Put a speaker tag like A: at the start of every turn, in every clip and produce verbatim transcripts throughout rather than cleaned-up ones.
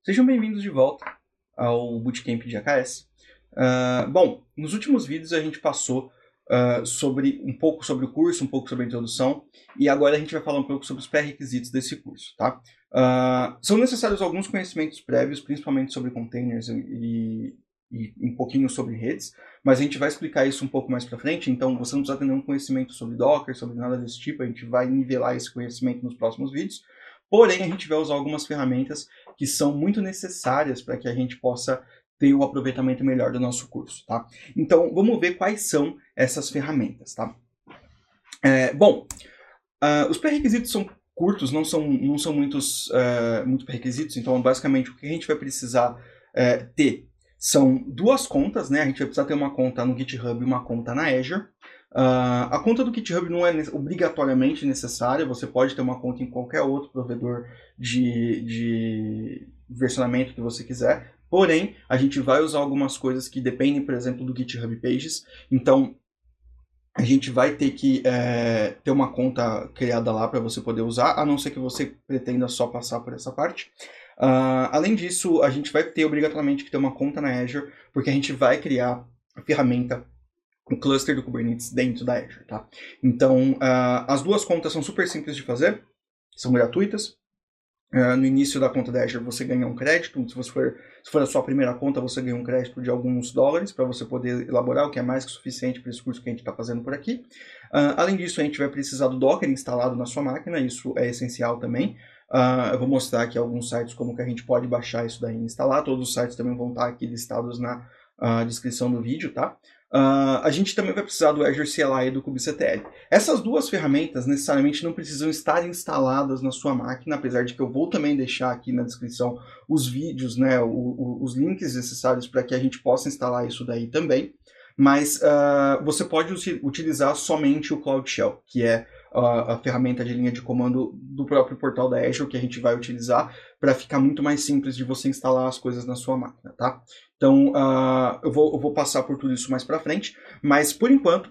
A: Sejam bem-vindos de volta ao Bootcamp de A K S. Uh, bom, nos últimos vídeos a gente passou uh, sobre um pouco sobre o curso, um pouco sobre a introdução, e agora a gente vai falar um pouco sobre os pré-requisitos desse curso, tá? Uh, são necessários alguns conhecimentos prévios, principalmente sobre containers e, e um pouquinho sobre redes, mas a gente vai explicar isso um pouco mais para frente, então você não precisa ter nenhum conhecimento sobre Docker, sobre nada desse tipo, a gente vai nivelar esse conhecimento nos próximos vídeos. Porém, a gente vai usar algumas ferramentas que são muito necessárias para que a gente possa ter o aproveitamento melhor do nosso curso, tá? Então, vamos ver quais são essas ferramentas, tá? É, bom, uh, os pré-requisitos são curtos, não são, não são muitos, uh, muitos pré-requisitos, então, basicamente, o que a gente vai precisar uh, ter são duas contas, né? A gente vai precisar ter uma conta no GitHub e uma conta na Azure. Uh, a conta do GitHub não é obrigatoriamente necessária, você pode ter uma conta em qualquer outro provedor de, de versionamento que você quiser, porém, a gente vai usar algumas coisas que dependem, por exemplo, do GitHub Pages, então a gente vai ter que é, ter uma conta criada lá para você poder usar, a não ser que você pretenda só passar por essa parte. Uh, além disso, a gente vai ter obrigatoriamente que ter uma conta na Azure, porque a gente vai criar a ferramenta o cluster do Kubernetes dentro da Azure, tá? Então, uh, as duas contas são super simples de fazer, são gratuitas. Uh, no início da conta da Azure você ganha um crédito, se, você for, se for a sua primeira conta você ganha um crédito de alguns dólares para você poder elaborar, o que é mais que suficiente para esse curso que a gente está fazendo por aqui. Uh, além disso, a gente vai precisar do Docker instalado na sua máquina, isso é essencial também. Uh, eu vou mostrar aqui alguns sites como que a gente pode baixar isso daí e instalar, todos os sites também vão estar aqui listados na uh, descrição do vídeo, tá? Uh, a gente também vai precisar do Azure C L I e do kubectl. Essas duas ferramentas necessariamente não precisam estar instaladas na sua máquina, apesar de que eu vou também deixar aqui na descrição os vídeos, né, o, o, os links necessários para que a gente possa instalar isso daí também. Mas uh, você pode utilizar somente o Cloud Shell, que é uh, a ferramenta de linha de comando do próprio portal da Azure que a gente vai utilizar para ficar muito mais simples de você instalar as coisas na sua máquina, tá? Então, uh, eu, vou, eu vou passar por tudo isso mais para frente, mas por enquanto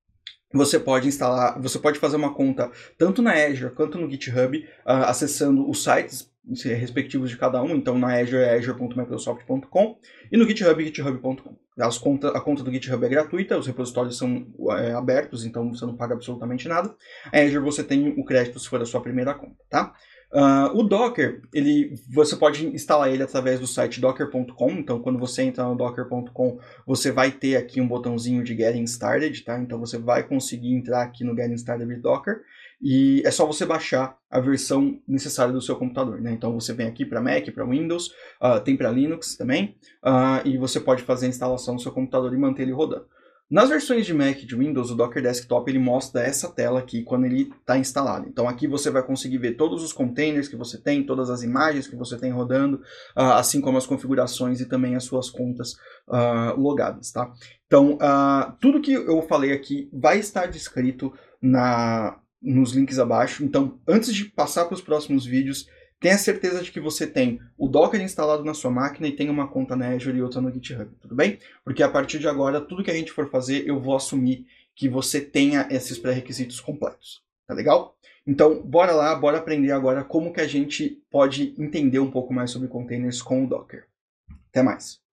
A: você pode instalar, você pode fazer uma conta tanto na Azure quanto no GitHub, uh, acessando os sites respectivos de cada um. Então, na Azure é azure ponto microsoft ponto com e no GitHub, github ponto com. As conta, a conta do GitHub é gratuita, os repositórios são é, abertos, então você não paga absolutamente nada. A Azure você tem o crédito se for a sua primeira conta, tá? Uh, o Docker, ele, você pode instalar ele através do site docker ponto com, então quando você entra no docker ponto com, você vai ter aqui um botãozinho de Getting Started, tá? Então você vai conseguir entrar aqui no Getting Started with Docker, e é só você baixar a versão necessária do seu computador, né? Então você vem aqui para Mac, para Windows, uh, tem para Linux também, uh, e você pode fazer a instalação no seu computador e manter ele rodando. Nas versões de Mac e de Windows, o Docker Desktop ele mostra essa tela aqui quando ele está instalado. Então aqui você vai conseguir ver todos os containers que você tem, todas as imagens que você tem rodando, uh, assim como as configurações e também as suas contas uh, logadas, tá? Então uh, tudo que eu falei aqui vai estar descrito na, nos links abaixo. Então antes de passar para os próximos vídeos, tenha certeza de que você tem o Docker instalado na sua máquina e tem uma conta na Azure e outra no GitHub, tudo bem? Porque a partir de agora, tudo que a gente for fazer, eu vou assumir que você tenha esses pré-requisitos completos, tá legal? Então, bora lá, bora aprender agora como que a gente pode entender um pouco mais sobre containers com o Docker. Até mais!